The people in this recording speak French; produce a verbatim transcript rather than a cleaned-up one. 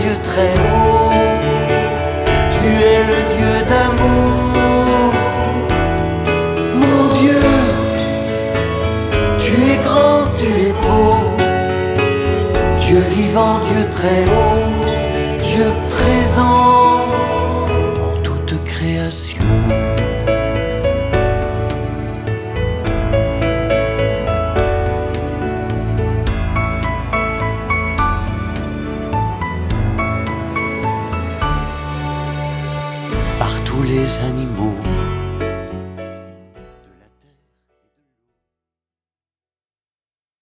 Dieu très haut, tu es le Dieu d'amour. Mon Dieu, tu es grand, tu es beau, Dieu vivant, Dieu très haut, Dieu présent en toute création. Par tous les animaux